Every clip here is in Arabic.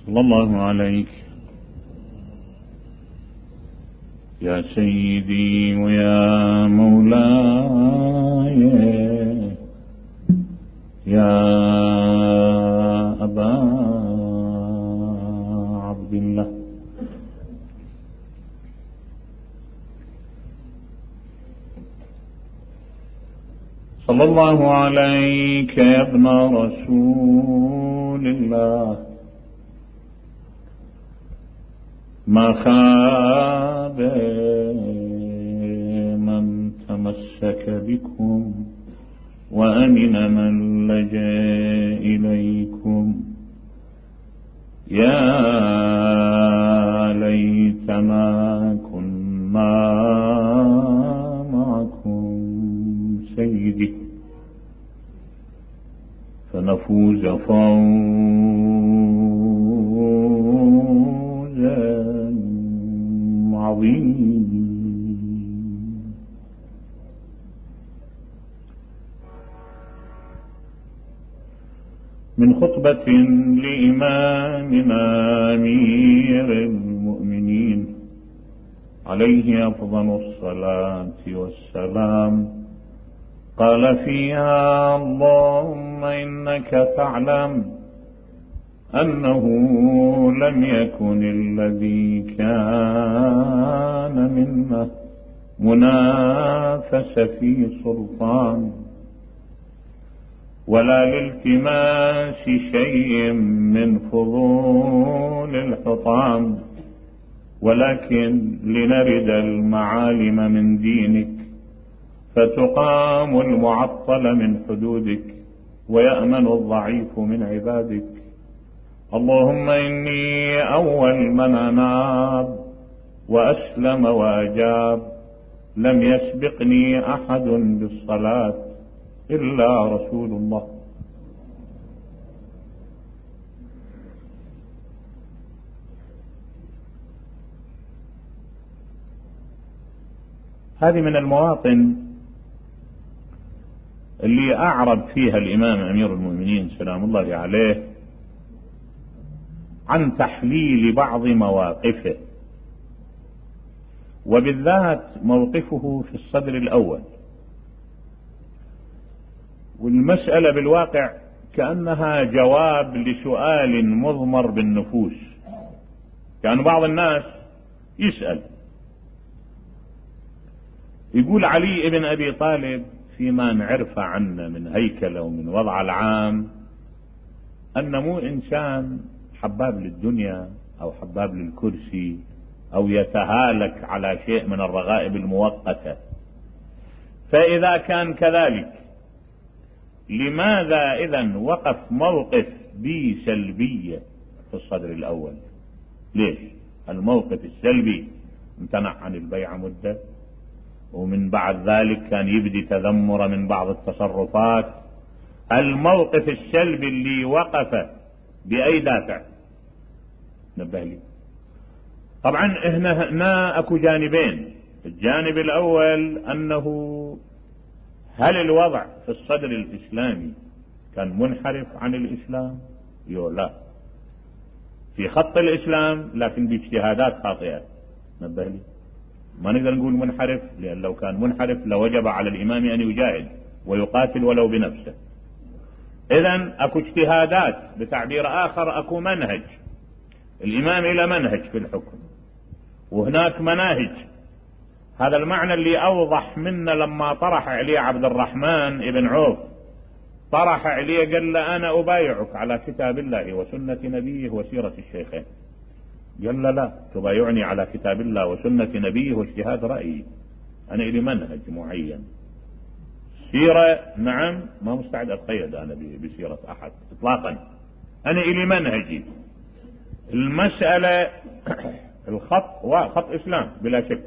صلى الله عليك يا سيدي ويا مولاي يا أبا عبد الله. صلى الله عليك يا ابن رسول الله. ما خاب من تمسك بكم وأمن من لجأ إليكم. يا ليتنا كنا معكم سيدي فنفوز فوزا عظيما. من خطبة لإمامنا أمير المؤمنين عليه أفضل الصلاة والسلام، قال فيها: اللهم إنك تعلم أنه لم يكن الذي كان منا منافس في سلطان ولا لالتماس شيء من فضول الحطام، ولكن لنرد المعالم من دينك فتقام المعطل من حدودك ويأمن الضعيف من عبادك. اللهم إني أول من أناب وأسلم وأجاب، لم يسبقني أحد بالصلاة إلا رسول الله. هذه من المواطن اللي أعرب فيها الإمام أمير المؤمنين سلام الله عليه عن تحليل بعض مواقفه، وبالذات موقفه في الصدر الأول. والمسألة بالواقع كأنها جواب لسؤال مضمر بالنفوس. كان بعض الناس يسأل يقول: علي بن أبي طالب فيما نعرف عنه من هيكله ومن وضع العام أنه مو إنسان حباب للدنيا أو حباب للكرسي أو يتهالك على شيء من الرغائب المؤقتة، فإذا كان كذلك لماذا إذن وقف موقف بسلبية في الصدر الأول؟ ليش؟ الموقف السلبي امتنع عن البيعة مدة، ومن بعد ذلك كان يبدي تذمر من بعض التصرفات. الموقف السلبي اللي وقف بأي دافع؟ نبه لي. طبعا هنا اكو جانبين. الجانب الأول أنه هل الوضع في الصدر الإسلامي كان منحرف عن الإسلام؟ لا، في خط الإسلام لكن باجتهادات خاطئة. نبه لي. ما نقدر نقول منحرف، لأن لو كان منحرف لوجب على الإمام أن يجاهد ويقاتل ولو بنفسه. إذن أكو اجتهادات، بتعبير آخر أكو منهج. الإمام إلى منهج في الحكم وهناك مناهج. هذا المعنى اللي أوضح منا لما طرح عليه عبد الرحمن بن عوف، طرح عليه قال له: أنا أبايعك على كتاب الله وسنة نبيه وسيرة الشيخين. قال له: لا، تبايعني على كتاب الله وسنة نبيه واجتهاد رأيي، أنا إلي منهج معين. سيرة نعم، ما مستعد أتقيد أنا بسيرة أحد إطلاقا، أنا إلي منهجي. المسألة الخط وخط إسلام بلا شك،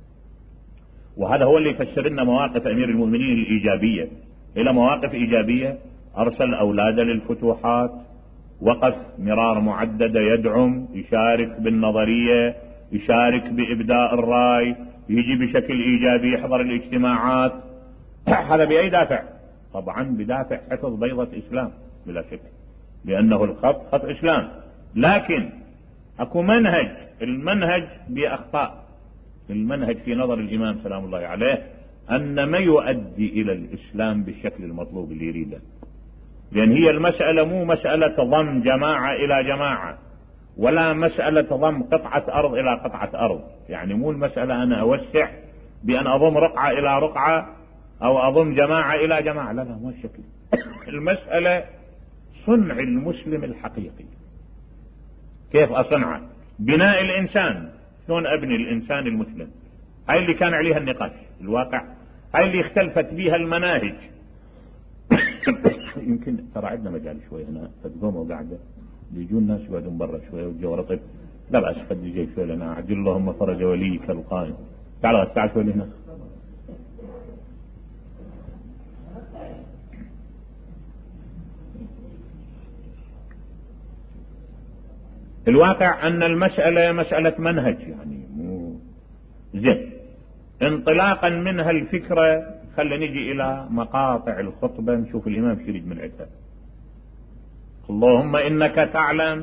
وهذا هو اللي يفسر لنا مواقف أمير المؤمنين الإيجابية. إلى مواقف إيجابية، أرسل أولاده للفتوحات، وقف مرار معددة يدعم، يشارك بالنظرية، يشارك بإبداء الرأي، يجي بشكل إيجابي، يحضر الاجتماعات. هذا بأي دافع؟ طبعا بدافع حفظ بيضة إسلام بلا شك، لأنه الخط خط إسلام. لكن اكو منهج، المنهج بأخطاء. المنهج في نظر الإمام سلام الله عليه أن ما يؤدي إلى الإسلام بالشكل المطلوب اللي يريده، لأن هي المسألة مو مسألة ضم جماعة إلى جماعة، ولا مسألة ضم قطعة أرض إلى قطعة أرض. يعني مو المسألة أنا أوسع بأن أضم رقعة إلى رقعة أو أضم جماعة إلى جماعة، لا مو الشكل. المسألة صنع المسلم الحقيقي، كيف أصنعه؟ بناء الإنسان، شلون أبني الإنسان المسلم؟ هاي اللي كان عليها النقاش الواقع، هاي اللي اختلفت بيها المناهج. يمكن ترى عندنا مجال شوي هنا، فتقوموا قاعدة يجون الناس يقعدون برا شوي والجو رطب، لا بأس قد يجي شوي لنا. عجل اللهم فرج وليك القائم. تعال شوي هنا. الواقع أن المسألة مسألة منهج، يعني مو زين. انطلاقا منها الفكرة خلينا نجي إلى مقاطع الخطبة نشوف الإمام شريد من عدها. اللهم إنك تعلم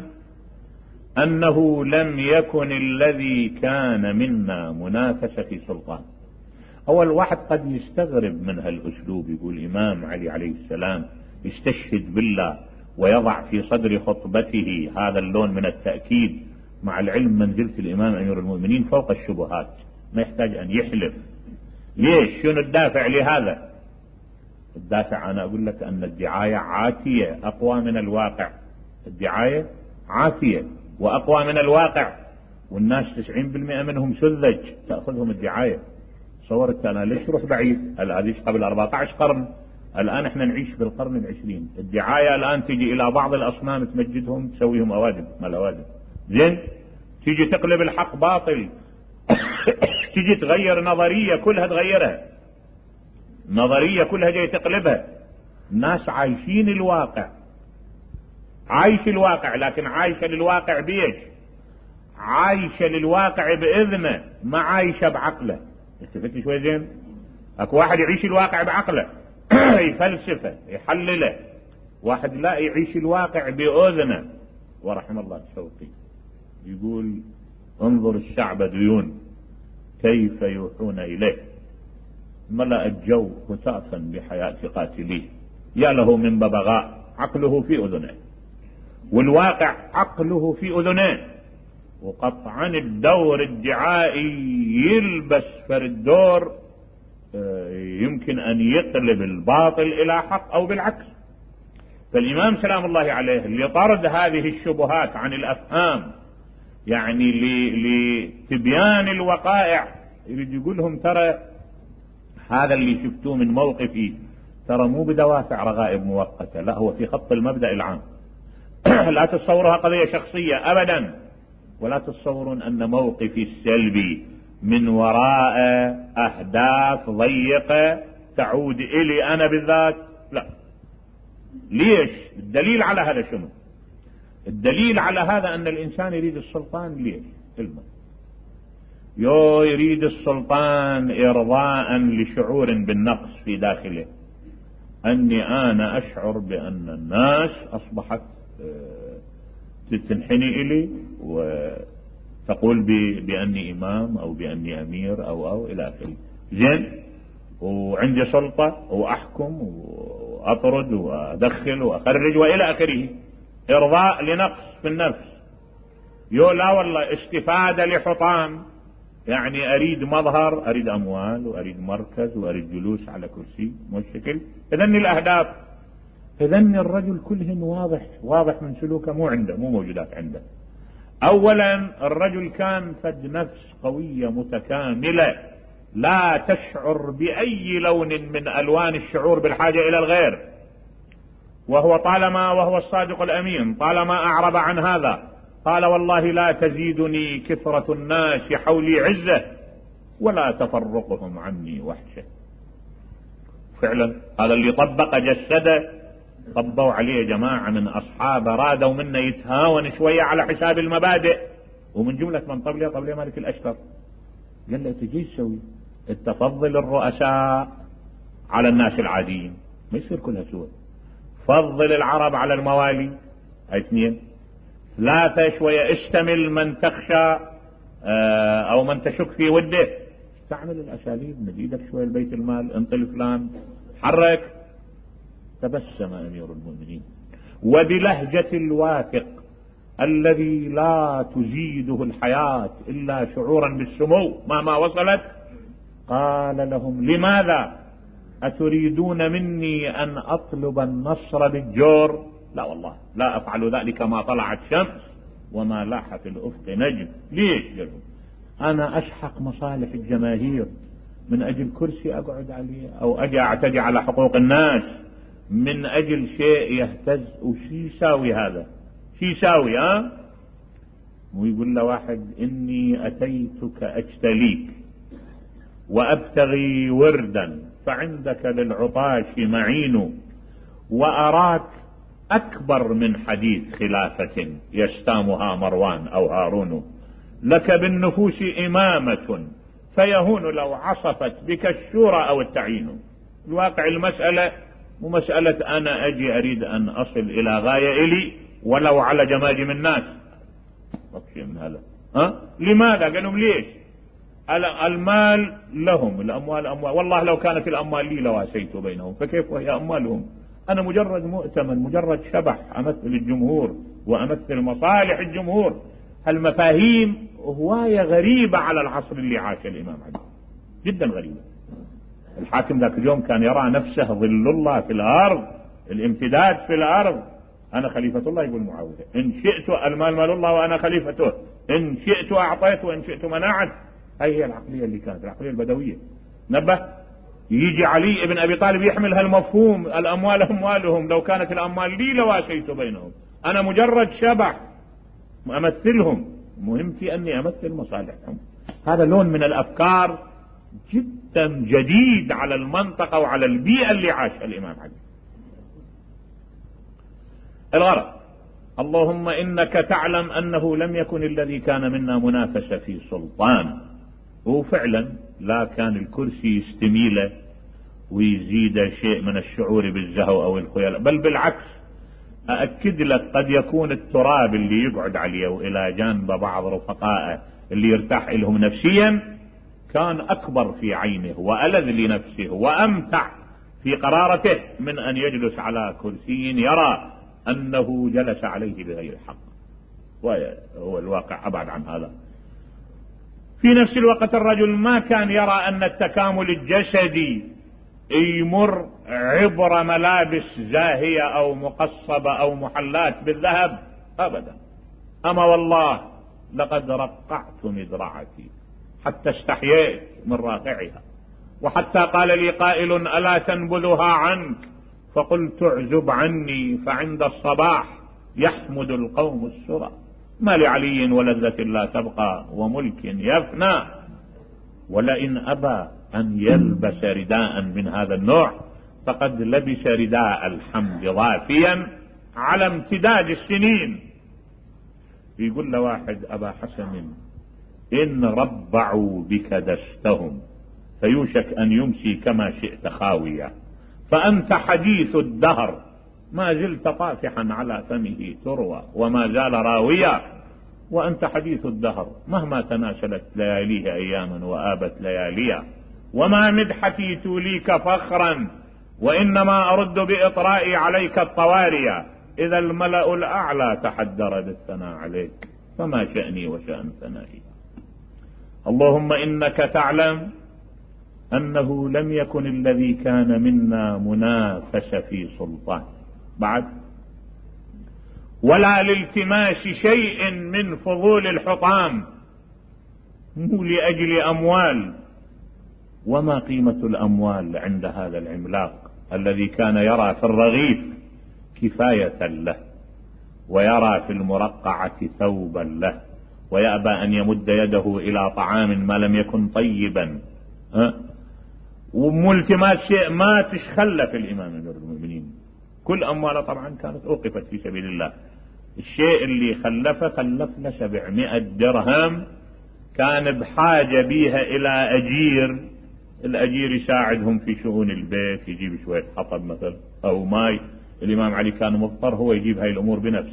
أنه لم يكن الذي كان منا منافسة في سلطان. أول واحد قد يستغرب من هالأسلوب، يقول الإمام علي عليه السلام يستشهد بالله ويضع في صدر خطبته هذا اللون من التأكيد، مع العلم منزلة الإمام أمير المؤمنين فوق الشبهات، ما يحتاج أن يحلف. ليش؟ شنو الدافع لهذا؟ الدافع أنا أقول لك أن الدعاية عاتية أقوى من الواقع. الدعاية عاتية وأقوى من الواقع، والناس 90% منهم سذج تأخذهم الدعاية. صورت أنا ليش روح بعيد؟ الآن قبل 14 قرن، الآن احنا نعيش بالقرن العشرين. الدعاية الآن تجي إلى بعض الأصنام تمجدهم تسويهم أوادم، ما الأوادم زين، تيجي تقلب الحق باطل. تيجي تغير نظرية كلها تغيرها، نظرية كلها جاي تقلبها. الناس عايشين الواقع، عايش الواقع، لكن عايشة للواقع بيش؟ عايشة للواقع بإذنه، ما عايشة بعقله. التفت شوي زين. اكو واحد يعيش الواقع بعقله يفلسفه يحلله، واحد لا يعيش الواقع بأذنه. ورحم الله الشوقي يقول انظر الشعب ديون كيف يوحون إليه، ملأ الجو هتافا بحياة قاتليه، يا له من ببغاء عقله في أذنه، والواقع عقله في أذنه. وقطعا الدور الدعائي يلبس فالدور يمكن أن يقلب الباطل إلى حق أو بالعكس. فالإمام سلام الله عليه لطرد هذه الشبهات عن الأفهام، يعني لتبيان الوقائع، يريد يقول لهم ترى هذا اللي شفتوه من موقفي ترى مو بدوافع رغائب مؤقتة، لا هو في خط المبدأ العام. لا تتصورها قضية شخصية أبدا، ولا تتصورون أن موقفي السلبي من وراء أهداف ضيقة تعود إلي أنا بالذات، لا. ليش؟ الدليل على هذا شنو؟ الدليل على هذا أن الإنسان يريد السلطان. ليش؟ يريد السلطان إرضاء لشعور بالنقص في داخله، أني أنا أشعر بأن الناس أصبحت تنحني إلي وتقول بأني إمام أو بأني أمير أو إلى آخره. زين، وعندي سلطة وأحكم وأطرد وأدخل وأخرج وإلى آخره. إرضاء لنقص في النفس. لا والله استفادة لحطام، يعني أريد مظهر، أريد أموال وأريد مركز وأريد جلوس على كرسي، مو الشكل. إذن الأهداف، إذن الرجل كلهن واضح من سلوكه، مو عنده، مو موجودات عنده. أولا الرجل كان فد نفس قوية متكاملة، لا تشعر بأي لون من ألوان الشعور بالحاجة إلى الغير، وهو الصادق الأمين طالما أعرب عن هذا قال والله لا تزيدني كثرة الناس حولي عزة ولا تفرقهم عني وحشة. فعلا هذا اللي طبق جسده، طبوا عليه جماعة من أصحابه رادوا منه يتهاون شوية على حساب المبادئ، ومن جملة من طبلي مالك الأشتر قال له تجي تسوي تفضل الرؤساء على الناس العاديين، ما يصير كلها سوء. فضل العرب على الموالي، هاي اثنين. لا شوية اشتمل من تخشى او من تشك في وده، استعمل الاساليب، مد ايدك شوية لبيت المال، انطل فلان، حرك. تبسم امير المؤمنين وبلهجة الواثق الذي لا تزيده الحياة الا شعورا بالسمو مهما وصلت، قال لهم: لماذا أتريدون مني أن أطلب النصر بالجور؟ لا والله لا أفعل ذلك ما طلعت شمس وما لاح في الأفق نجم. ليش؟ أنا أشحق مصالح الجماهير من أجل كرسي أقعد عليه، أو أجي أعتدي على حقوق الناس من أجل شيء يهتز. وشي يساوي هذا؟ شي يساوي؟ ويقول له واحد: إني أتيتك أجتليك وأبتغي وردا فعندك للعطاش معين، وأراك أكبر من حديث خلافة يستامها مروان أو هارون، لك بالنفوس إمامة فيهون لو عصفت بك الشورى أو التعيين. الواقع المسألة ومسألة أنا أجي أريد أن أصل إلى غاية إلي ولو على جماجم الناس. من هذا لماذا؟ قالوا ليش؟ المال لهم، الأموال أموال، والله لو كانت الأموال لي لواسيت بينهم، فكيف وهي أموالهم؟ أنا مجرد مؤتمن، مجرد شبح أمثل الجمهور وأمثل مصالح الجمهور. المفاهيم هواية غريبة على العصر اللي عاش الإمام علي، جدا غريبة. الحاكم ذاك اليوم كان يرى نفسه ظل الله في الأرض، الامتداد في الأرض. أنا خليفة الله، يقول معاوية: إن شئت المال مال الله وأنا خليفته، إن شئت أعطيت وإن شئت منعت. هي العقلية اللي كانت العقلية البدوية. نبه يجي علي بن أبي طالب يحمل هالمفهوم: الأموال أموالهم، لو كانت الأموال لي لواسيت بينهم، أنا مجرد شبح أمثلهم، مهمتي أني أمثل مصالحهم. هذا لون من الأفكار جدا جديد على المنطقة وعلى البيئة اللي عاشها الإمام علي. الغرض: اللهم إنك تعلم أنه لم يكن الذي كان منا منافسة في سلطان. وفعلا لا كان الكرسي يستميله ويزيد شيء من الشعور بالزهو أو الخيال، بل بالعكس. أأكد لك قد يكون التراب اللي يقعد عليه وإلى جانب بعض رفقائه اللي يرتاح لهم نفسيا كان أكبر في عينه وألذ لنفسه وأمتع في قرارته من أن يجلس على كرسي يرى أنه جلس عليه بغير حق. وهو الواقع أبعد عن هذا. في نفس الوقت الرجل ما كان يرى أن التكامل الجسدي يمر عبر ملابس زاهية أو مقصبة أو محلات بالذهب أبدا. أما والله لقد رقعت مذرعتي حتى استحييت من راقعها، وحتى قال لي قائل: ألا تنبذها عنك؟ فقلت: اعزب عني فعند الصباح يحمد القوم السرى. ما لعلي ولذة لا تبقى وملك يفنى. ولئن أبى أن يلبس رداء من هذا النوع فقد لبس رداء الحمد ضافيا على امتداد السنين. يقول له واحد: أبا حسن إن ربعوا بك دستهم فيوشك أن يمسي كما شئت خاويا، فأنت حديث الدهر ما زلت طافحا على فمه تروى وما زال راويا. وأنت حديث الدهر مهما تناسلت لياليه أياما وآبت لياليا، وما مدحتي توليك فخرا وإنما أرد بإطرائي عليك الطواريا. إذا الملأ الأعلى تحدر بالثناء عليك فما شأني وشأن ثنائي. اللهم إنك تعلم أنه لم يكن الذي كان منا منافس في سلطان بعد، ولا لالتماس شيء من فضول الحطام، مو لأجل أموال. وما قيمة الأموال عند هذا العملاق الذي كان يرى في الرغيف كفاية له ويرى في المرقعة ثوبا له، ويأبى أن يمد يده إلى طعام ما لم يكن طيبا. وملتماس شيء ما تشخل في الإمام أمير المؤمنين. كل أمواله طبعا كانت أوقفت في سبيل الله. الشيء اللي خلف له 700 درهم، كان بحاجة بيها إلى أجير، الأجير يساعدهم في شؤون البيت، يجيب شوية حطب مثلا أو ماي. الإمام علي كان مضطر هو يجيب هاي الأمور بنفسه،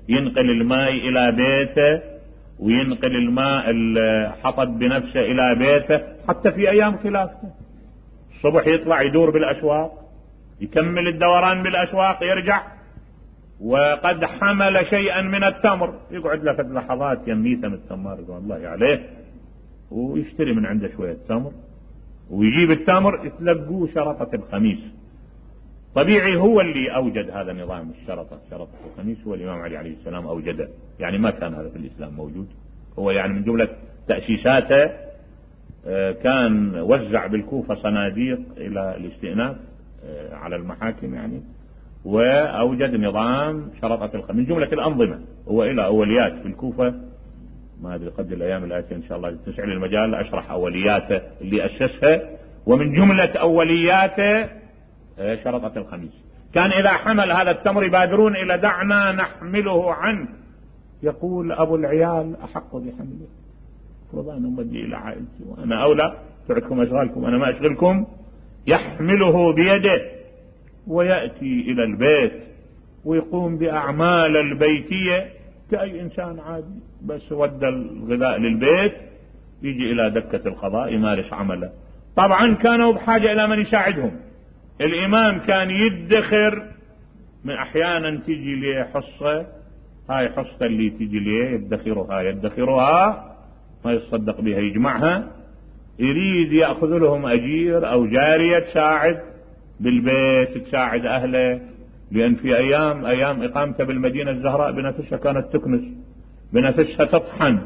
ينقل الماء إلى بيته وينقل الماء الحطب بنفسه إلى بيته، حتى في أيام خلافته الصبح يطلع يدور بالأسواق، يكمل الدوران بالأسواق، يرجع وقد حمل شيئا من التمر، يقعد له ثلاث لحظات يميته من التمر رضوان الله عليه، ويشتري من عنده شوية تمر ويجيب التمر يتلقوه شرطة الخميس. طبيعي هو اللي أوجد هذا النظام الشرطة، شرطة الخميس هو الإمام علي عليه السلام أوجده، يعني ما كان هذا في الإسلام موجود، هو يعني من جملة تأسيساته كان وزع بالكوفة صناديق إلى الاستئناف على المحاكم يعني، وأوجد نظام شرطة الخميس من جملة الأنظمة، هو إلى أوليات في الكوفة، ما أدري قد الأيام الآتية إن شاء الله تسع لي المجال أشرح أولياته اللي أسسها، ومن جملة أولياته شرطة الخميس. كان إذا حمل هذا التمر يبادرون إلى دعنا نحمله عنه، يقول أبو العيال أحق بحمله، فرض أنا مودي إلى عائلتي وأنا أولى، تعدكم أشغالكم أنا ما أشغلكم، يحمله بيده ويأتي إلى البيت ويقوم بأعمال البيتية كأي إنسان عادي، بس ودى الغذاء للبيت يجي إلى دكة القضاء يمارس عمله. طبعا كانوا بحاجة إلى من يساعدهم، الإمام كان يدخر، من أحيانا تيجي ليه حصة، هاي حصة اللي تيجي ليه يدخرها ما يصدق بها يجمعها، يريد يأخذ لهم أجير أو جارية تساعد بالبيت تساعد أهله، لأن في أيام إقامته بالمدينة الزهراء بنفسها كانت تكنس، بنفسها تطحن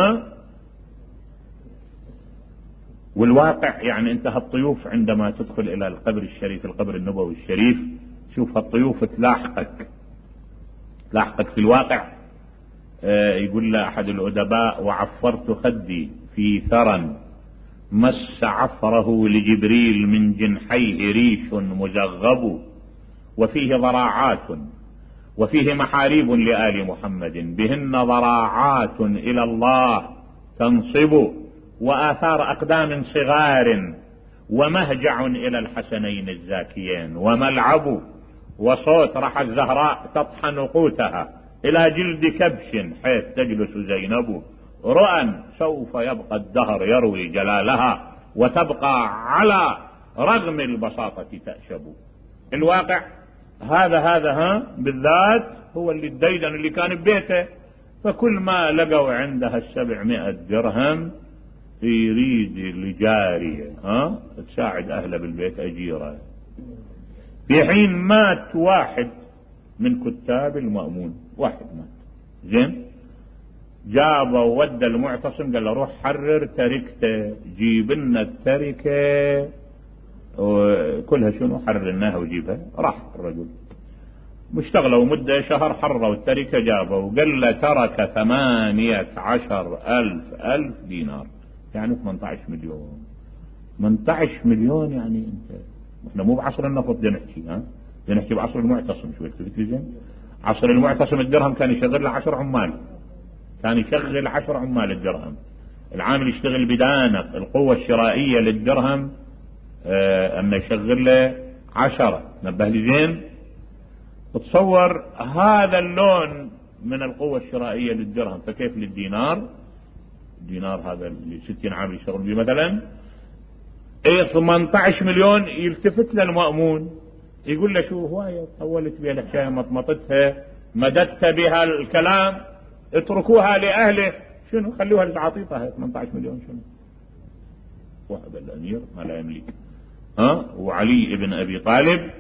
والواقع يعني انت هالطيوف عندما تدخل إلى القبر الشريف، القبر النبوي الشريف، شوف هالطيوف تلاحقك في الواقع. يقول له أحد الأدباء: وعفرت خدي في ثرى مس عفره لجبريل من جنحيه ريش مزغب، وفيه ضراعات وفيه محاريب لآل محمد بهن ضراعات إلى الله تنصب، وآثار أقدام صغار ومهجع إلى الحسنين الزاكيين، وملعب وصوت رحى الزهراء تطحن قوتها إلى جلد كبش حيث تجلس زينب، رؤى سوف يبقى الدهر يروي جلالها وتبقى على رغم البساطة تأشب. الواقع هذا بالذات هو اللي الديدن اللي كان ببيته، فكل ما لقوا عندها 700 درهم يريد لجارية تساعد أهله بالبيت أجيرة. في حين مات واحد من كتاب المأمون، واحد مات زين، جابه وودى المعتصم قال له روح حرر تركته، جيب لنا التركة كلها شنو حررناها وجيبها. راح الرجل مشتغلوا مدة شهر، حرروا التركة جابه وقال له ترك 18,000 دينار، يعني 18 مليون. 18 مليون يعني انت، احنا مو بعصر النفط بدنا نحكي، بدنا نحكي بعصر المعتصم. شو التفت زين؟ عصر المعتصم الدرهم كان يشغل له 10 عمال، كان يشغل 10 عمال الدرهم. العامل يشتغل بدانق، القوة الشرائية للدرهم أما يشغل له 10. نبه لي زين، تصور هذا اللون من القوة الشرائية للدرهم، فكيف للدينار؟ الدينار هذا اللي 60 عامل يشتغل به مثلا 18 مليون. يلتفت للمأمون يقول له شو هواية طولت بها الحكاية مطمطتها مددت بها الكلام، اتركوها لأهله، شنو خلوها للعاطفة. 18 مليون شنو؟ وهب الأمير ما لا يملك. وعلي ابن أبي طالب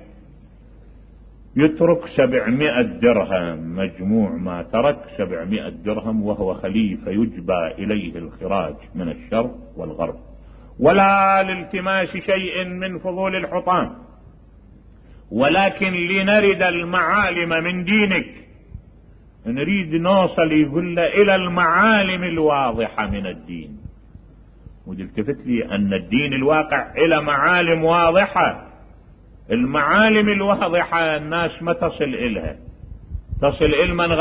يترك 700 درهم، مجموع ما ترك 700 درهم، وهو خليفة يجبى إليه الخراج من الشرق والغرب، ولا لالتماس شيء من فضول الحطام، ولكن لنرد المعالم من دينك، نريد نوصل يقول إلى المعالم الواضحة من الدين. وتلتفت لي أن الدين الواقع إلى معالم واضحة. المعالم الواضحة الناس ما تصل إلها، تصل إلى من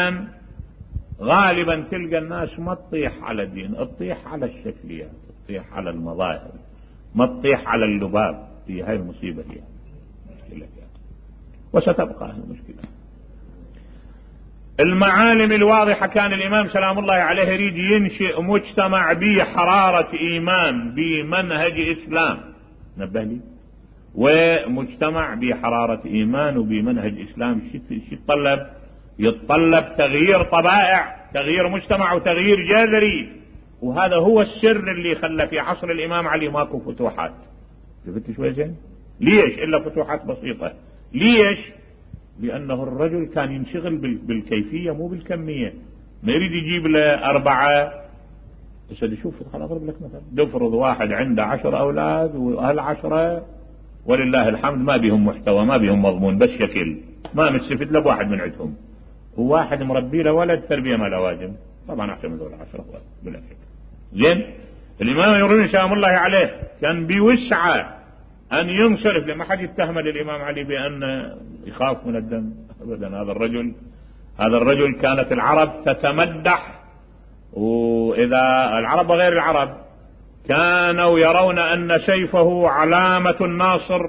غالبا تلقى الناس ما تطيح على الدين، تطيح على الشكليات، تطيح على المظاهر، ما تطيح على اللباب. في هاي المصيبة هي مشكلة، وستبقى المشكلة. المعالم الواضحة كان الإمام سلام الله عليه يريد ينشئ مجتمع به حرارة إيمان بمنهج إسلام، نبه لي، ومجتمع بحرارة إيمان وبمنهج إسلام يتطلب تغيير طبائع، تغيير مجتمع وتغيير جذري. وهذا هو السر اللي خلى في عصر الإمام علي ماكو فتوحات. شفت شوي زين؟ ليش؟ إلا فتوحات بسيطة. ليش؟ لأنه الرجل كان ينشغل بالكيفية مو بالكمية. ما يريد يجيب له 4. بس شوف خلاص أضرب لك مثلا، دفرض واحد عنده 10 أولاد وأهل 10 ولله الحمد ما بهم محتوى، ما بهم مضمون، بس شكل، ما مستفيد له بواحد من عندهم. وواحد مربي له ولد تربية ما لوازم، طبعا أحسن من ذول 10 بلا شك. زين، الإمام يروي سلام الله عليه كان بوسعه أن ينصرف، لما حد يتهم للإمام علي بأن يخاف من الدم أبدا. هذا الرجل كانت العرب تتمدح، وإذا العرب وغير العرب كانوا يرون أن سيفه علامة الناصر.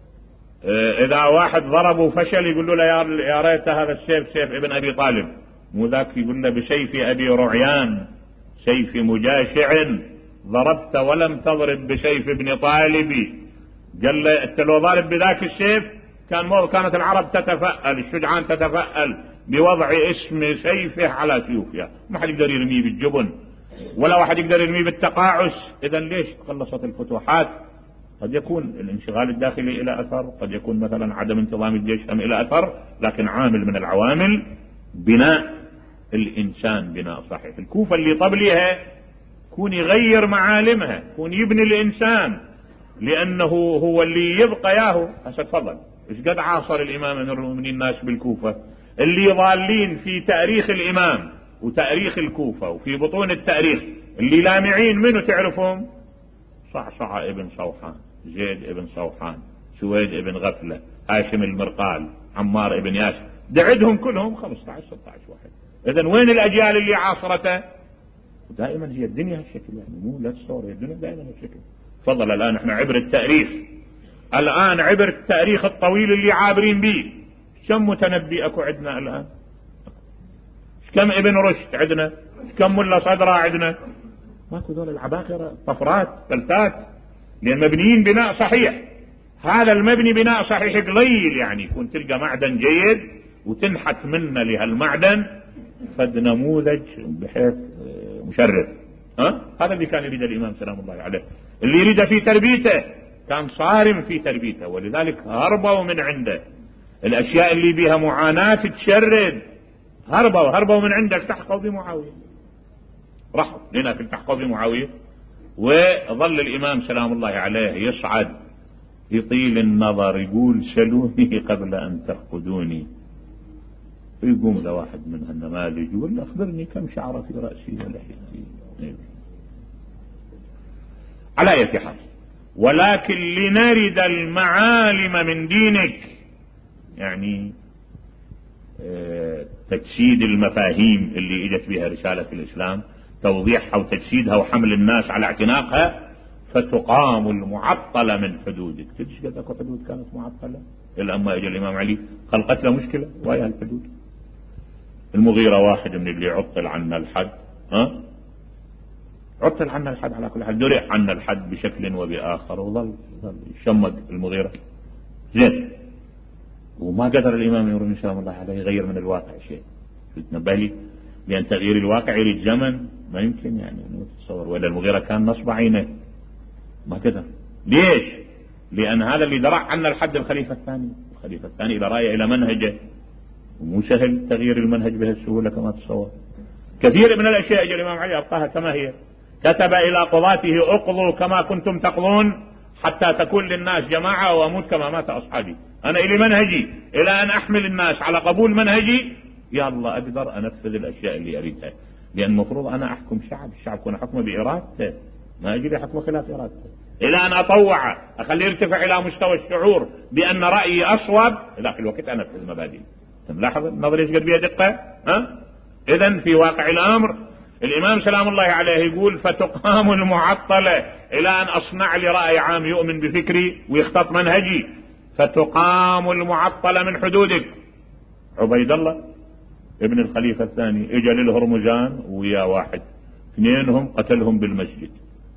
إذا واحد ضربه فشل يقول له يا ريت هذا السيف سيف ابن أبي طالب، مو ذاك يقول له بسيف أبي رعيان سيف مجاشع ضربت ولم تضرب بسيف ابن طالب. قال له انت لو ضارب بذاك السيف كانت العرب تتفأل، الشجعان تتفأل بوضع اسم سيفه على سيوفها، ما حد يقدر يرميه بالجبن ولا واحد يقدر يرميه بالتقاعس. اذا ليش تخلصت الفتوحات؟ قد يكون الانشغال الداخلي الى اثر، قد يكون مثلا عدم انتظام الجيش هم الى اثر، لكن عامل من العوامل بناء الانسان بناء صحيح. الكوفة اللي طبليها كون يغير معالمها، كون يبني الانسان، لأنه هو اللي يبقى ياهو. هسه تفضل، ايش قد عاصر الإمام أمير المؤمنين الناس بالكوفة اللي ضالين في تاريخ الإمام وتاريخ الكوفة وفي بطون التاريخ، اللي لامعين منه تعرفهم؟ صعصع ابن صوحان، زيد ابن صوحان، سويد ابن غفلة، هاشم المرقال، عمار ابن ياسر، دعدهم كلهم 15 16 واحد. إذن وين الأجيال اللي عاصرته؟ دائما هي الدنيا هالشكل، يعني مو لا تصور، هي الدنيا دائما هالشكل. تفضل، الآن احنا عبر التاريخ، الآن عبر التاريخ الطويل اللي عابرين به. كم متنبي اكو عندنا الآن؟ كم ابن رشد عندنا؟ كم ملا صدرة عندنا؟ ماكو ذول العباقرة طفرات فلتات، لأن مبنيين بناء صحيح. هذا المبني بناء صحيح قليل، يعني يكون تلقى معدن جيد وتنحت منه لهالمعدن فد نموذج بحيث مشرف. هذا اللي كان يريد الإمام سلام الله عليه، اللي يريد في تربيته، كان صارم في تربيته، ولذلك هربوا من عنده الأشياء اللي بها معاناة تشرد، هربوا من عندك، تحقوا بمعاوية، راحوا هناك التحقوا بمعاوية. وظل الإمام سلام الله عليه يصعد يطيل النظر، يقول سلوني قبل أن تفقدوني. يقوم له واحد من النماذج يقول أخبرني كم شعر في رأسي ولحيتي. على أي حال، ولكن لنرد المعالم من دينك، يعني تجسيد المفاهيم اللي اجت بها رسالة الإسلام، توضيحها وتجسيدها وحمل الناس على اعتناقها، فتقام المعطلة من حدودك. تدري قد اكو حدود كانت معطلة إلا أما اجى الإمام علي خلقت له مشكلة ويا الحدود. المغيرة واحد من اللي عطل عنا الحد، عطل عنا الحد على كل حال، درع عنا الحد بشكل وبآخر، وظل يشمق المغيرة زين، وما قدر الإمام يروي سلام الله عليه يغير من الواقع شيء. تنبه لي، لأن تغيير الواقع يريد زمن، ما يمكن يعني نتصور. ولا المغيرة كان نصب عينه، ما قدر. ليش؟ لأن هذا اللي درع عنا الحد الخليفة الثاني إذا رأي إلى منهجه، ومو سهل تغيير المنهج بهالسهولة كما تصور. كثير من الأشياء الإمام علي أبقاها كما هي، كتب إلى قضاته اقضوا كما كنتم تقضون حتى تكون للناس جماعة وأموت كما مات أصحابي. أنا إلي منهجي، إلى أن أحمل الناس على قبول منهجي يا الله أقدر أنفذ الأشياء اللي أريدها. لأن المفروض أنا أحكم الشعب كون حكمه بإرادته، ما أجي حكمه خلاف إرادته، إلى أن أطوع أخليه يرتفع إلى مستوى الشعور بأن رأيي أصوب، ذاك الوقت أنفذ مبادئي. تلاحظ النظر ايش قد بيها دقة؟ إذن في واقع الأمر الإمام سلام الله عليه يقول فتقام المعطلة إلى أن أصنع لي رأي عام يؤمن بفكري ويخطط منهجي. فتقام المعطلة من حدودك. عبيد الله ابن الخليفة الثاني اجى للهرمزان ويا واحد، اثنينهم قتلهم بالمسجد.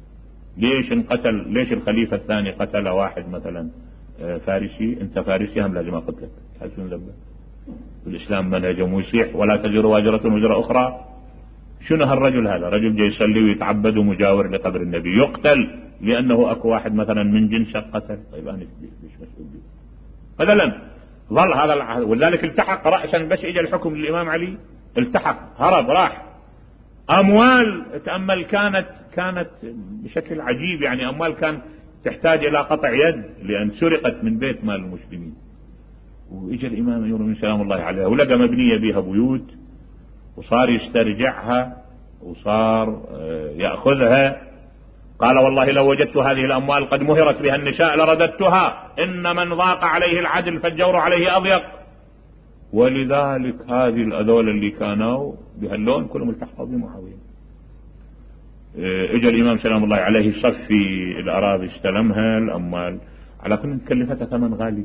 ليش الخليفة الثاني قتل واحد مثلا فارسي؟ انت فارسي هم لازم اقتلك. تحسون ذنبه؟ الاسلام منهجه يصيح ولا تزر واجرة وزر اخرى. شنو هالرجل هذا؟ رجل جاي يصلي ويتعبد ومجاور لقبر النبي يقتل لانه اكو واحد مثلا من جنسه قتل. طيب انا ليش مسؤول به؟ مثلا ظل هذا العهد، ولذلك التحق رأسا بس اجى الحكم للامام علي التحق هرب راح. اموال تأمل كانت بشكل عجيب، يعني اموال كان تحتاج الى قطع يد لان سرقت من بيت مال المسلمين. واجى الامام يوم سلام الله عليه ولقى مبنية بها بيوت وصار يسترجعها وصار يأخذها. قال والله لو وجدت هذه الأموال قد مهرت بها النساء لرددتها، إن من ضاق عليه العدل فالجور عليه أضيق. ولذلك هذه الأذول اللي كانوا بهاللون كلهم التحقوا بمعاوية. اجى الإمام سلام الله عليه صفي الأراضي استلمها الأموال على كل كلفتها ثمن غالي.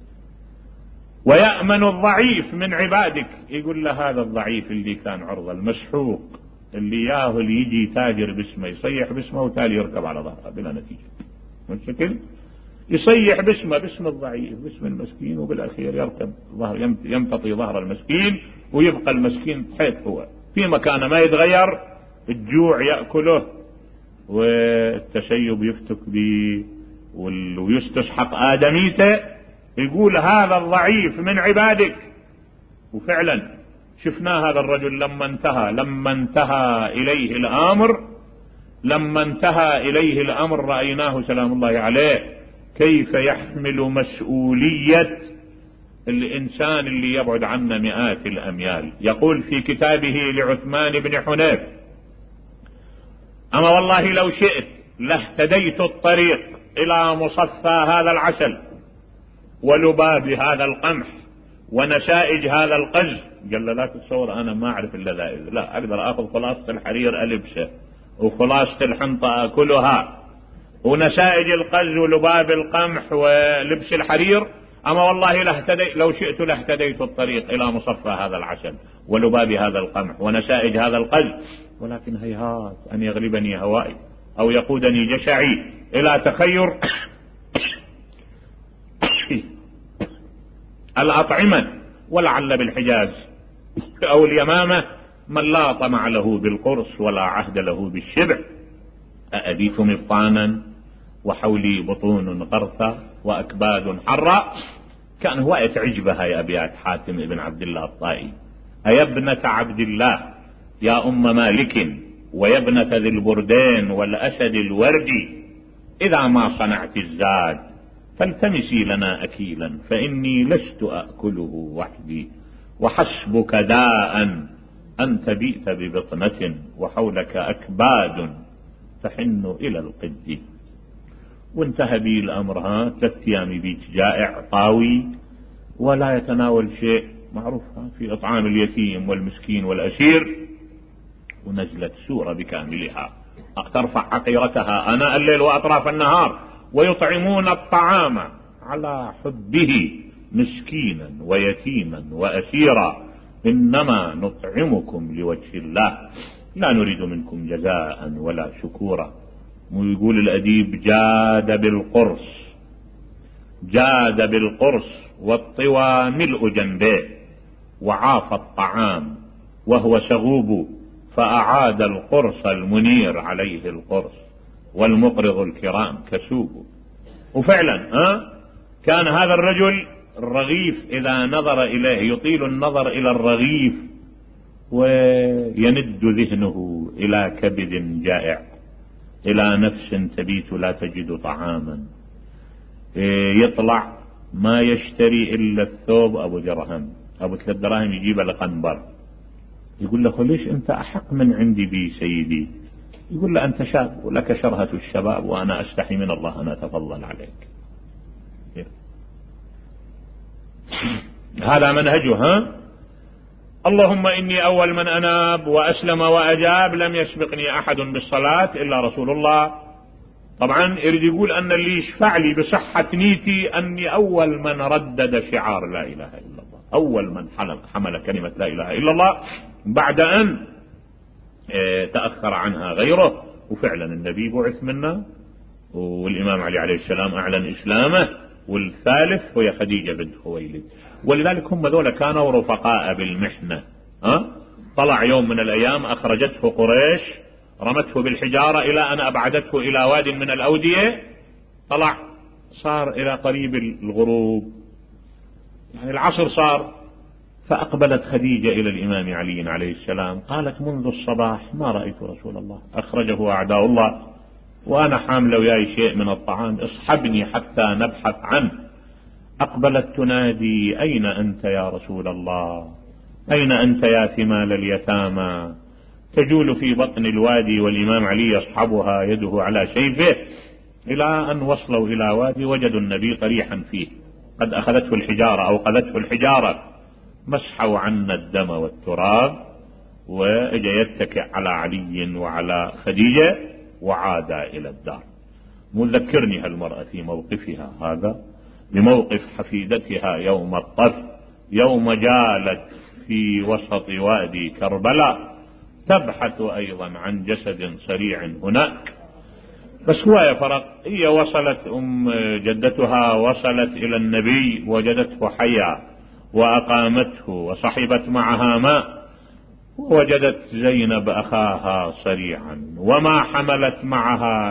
ويأمن الضعيف من عبادك، يقول له هذا الضعيف اللي كان عرضة المسحوق اللي ياهل يجي تاجر باسمه يصيح باسمه وتالي يركب على ظهره بلا نتيجة. من شكل يصيح باسمه، باسم الضعيف، باسم المسكين، وبالأخير يركب ظهر يمتطي ظهر المسكين ويبقى المسكين حيث هو في مكانه ما يتغير. الجوع يأكله والتشيب يفتك به ويستسحق آدميته. يقول هذا الضعيف من عبادك. وفعلا شفنا هذا الرجل لما انتهى إليه الأمر رأيناه سلام الله عليه كيف يحمل مسؤولية الإنسان اللي يبعد عنا مئات الأميال. يقول في كتابه لعثمان بن حنيف: أما والله لو شئت لاهتديت الطريق إلى مصفى هذا العسل ولباب هذا القمح ونسائج هذا القز. قال له لا تتصور أنا ما أعرف اللذائذ، لا أقدر أخذ خلاصة الحرير ألبسه وخلاصة الحنطة أكلها ونسائج القز ولباب القمح ولبس الحرير. أما والله لو شئت لاهتديت الطريق إلى مصفى هذا العسل ولباب هذا القمح ونسائج هذا القز، ولكن هيهات أن يغلبني هوائي أو يقودني جشعي إلى تخير الأطعمة. ولعل بالحجاز أو اليمامة من لا طمع له بالقرص ولا عهد له بالشبع. أأبيت مبطانا وحولي بطون غرثا وأكباد حرة. كان هواية عجبها يا أبيات حاتم بن عبد الله الطائي: أيا ابنة عبد الله يا أم مالك ويا ابنة ذي البردين والأسد الوردي، إذا ما صنعت الزاد فالتمسي لنا أكيلا فإني لست أأكله وحدي، وحسبك داء أن تبيت ببطنة وحولك أكباد تحن إلى القد. وانتهى بي الأمر 3 أيام بيت جائع طاوي ولا يتناول شيء معروف في إطعام اليتيم والمسكين والأسير. ونزلت سورة بكاملها ترفع عقيرتها آناء الليل وأطراف النهار: ويطعمون الطعام على حبه مسكينا ويتيما وأسيرا إنما نطعمكم لوجه الله لا نريد منكم جزاء ولا شكورا. ويقول الأديب: جاد بالقرص والطوى ملء جنبه وعاف الطعام وهو شغوب فأعاد القرص المنير عليه القرص والمقرض الكرام كسوب. وفعلا كان هذا الرجل الرغيف إذا نظر إليه يطيل النظر إلى الرغيف ويند ذهنه إلى كبد جائع، إلى نفس تبيت لا تجد طعاما. يطلع ما يشتري إلا الثوب أبو درهم، أبو 3 دراهم يجيب لقنبر. يقول له: ليش أنت أحق من عندي بي سيدي؟ يقول له: أنت شاب ولك شرهة الشباب وأنا أستحي من الله أن أتفضل عليك. هذا منهجه. اللهم إني أول من أناب وأسلم وأجاب، لم يسبقني أحد بالصلاة إلا رسول الله. طبعا يريد يقول أن اللي يشفع لي بصحة نيتي أني أول من ردد شعار لا إله إلا الله. أول من حمل كلمة لا إله إلا الله بعد أن تأخر عنها غيره. وفعلا النبي بعث منا، والإمام علي عليه السلام أعلن إسلامه، والثالث هي خديجة بنت خويلد. ولذلك هم ذولا كانوا رفقاء بالمحنة. طلع يوم من الأيام أخرجته قريش، رمته بالحجارة إلى أن أبعدته إلى واد من الأودية. طلع صار إلى قريب الغروب، يعني العصر صار. فأقبلت خديجة إلى الإمام علي عليه السلام، قالت: منذ الصباح ما رأيت رسول الله، أخرجه أعداء الله، وأنا حاملة وياي شيء من الطعام، اصحبني حتى نبحث عنه. أقبلت تنادي: أين أنت يا رسول الله؟ أين أنت يا ثمال اليتامى؟ تجول في بطن الوادي والإمام علي يصحبها يده على سيفه، إلى أن وصلوا إلى وادي وجدوا النبي طريحا فيه، قد أخذته الحجارة أو قذته الحجارة. مسحوا عنا الدم والتراب، وإجا يتكئ على علي وعلى خديجة، وعاد إلى الدار. مذكرني هالمرأة في موقفها هذا بموقف حفيدتها يوم الطف، يوم جالت في وسط وادي كربلاء تبحث أيضا عن جسد صريع هناك. بس هو فرق، هي وصلت جدتها وصلت إلى النبي وجدته حيا وأقامته وصحبت معها ماء، ووجدت زينب أخاها صريعا، وما حملت معها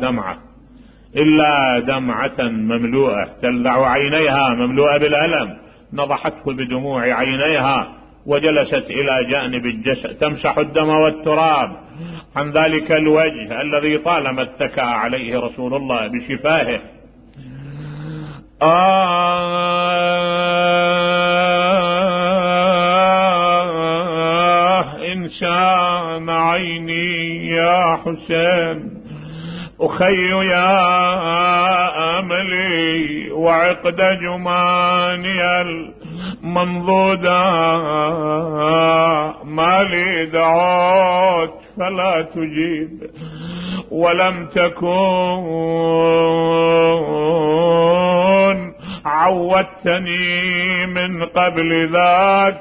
إلا دمعة مملوءة تلدع عينيها مملوءة بالألم، نضحته بدموع عينيها، وجلست إلى جانب الجسد تمسح الدم والتراب عن ذلك الوجه الذي طالما اتكأ عليه رسول الله بشفاهه. إنسان عيني يا حسين، أخي يا أملي، وعقد جماني المنضودا، ما لي دعوت فلا تجيب، ولم تكن عودتني من قبل ذاك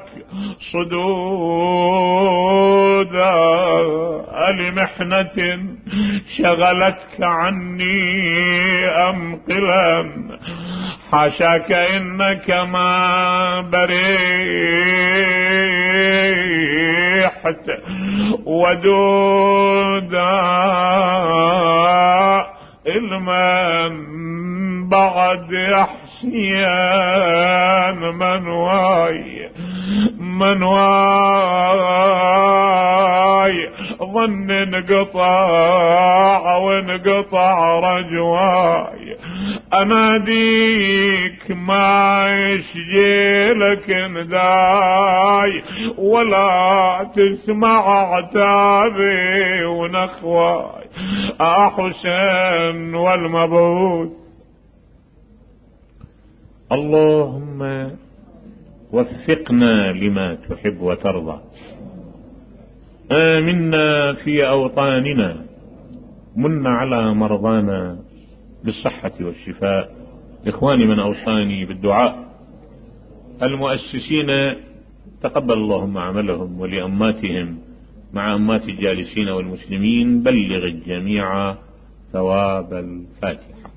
صدودا، لمحنة شغلتك عني أم قلم، حاشاك إنك ما بريحت ودودا، المن بعد يحسيان من واي ظن انقطع وانقطع رجواي، اناديك ما يشجيلك نداي، ولا تسمع عتابي ونخواي، حسين والمبعوث. اللهم وفقنا لما تحب وترضى، آمنا في أوطاننا، من على مرضانا بالصحة والشفاء. إخواني من أوصاني بالدعاء، المؤسسين تقبل اللهم عملهم، ولأماتهم مع أمات الجالسين والمسلمين بلغ الجميع ثواب الفاتحة.